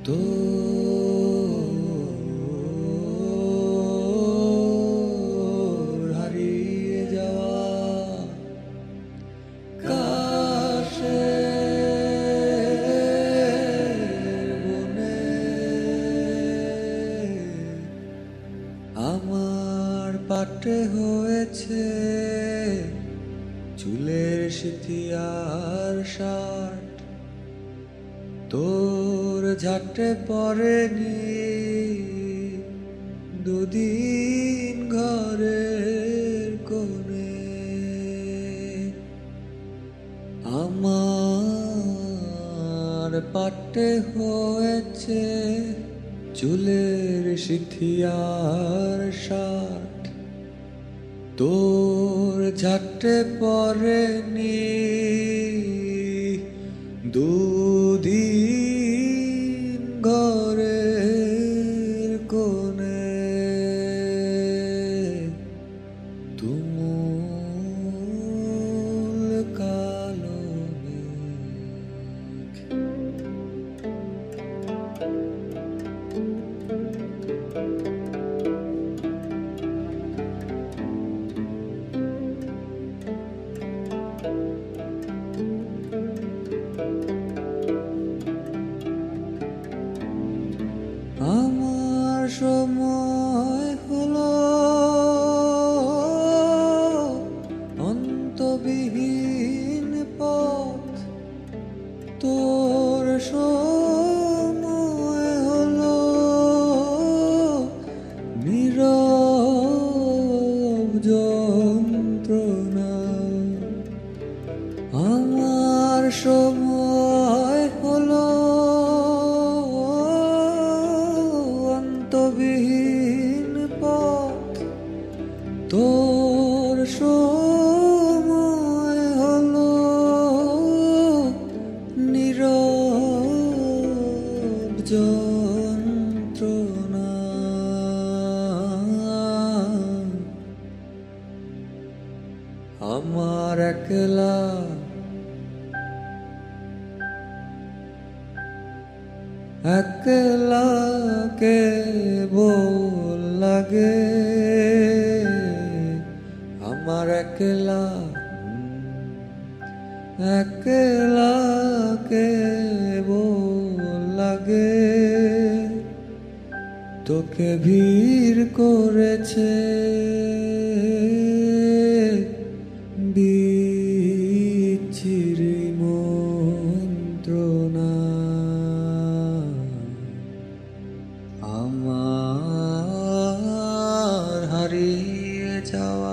তোর হারিয়ে যাওয়া কাশের বনে আমার পাটে হয়েছে চুলের সিথিয়ার শার্ট, তোর ঝাঁটে পড়েনি দুদিন ঘরের কোণে। আমার পাটে হয়েছে চুলের সিথিয়ার শার্ট, তোর ঝাঁটে পড়েনি দুদিন ঘরের কোণে। তুমুল কালো মেঘ আমার সময় হলো অন্তবিহীন পথ, তোর সময় হলো নীরব যন্ত্রণা। আমার সময় হলো অন্তবিহীন পথ, তোর সময় হলো নীরব যন্ত্রণা। আমার একলা একলা কেবল লাগে, আমার একলা একলা কেবল লাগে। তোকে ভিড় করেছে বিচ্ছিরি মন্ত্রণা। আমার হারিয়ে যাওয়া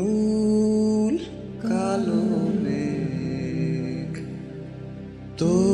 তুমুল কালো মেঘ, তো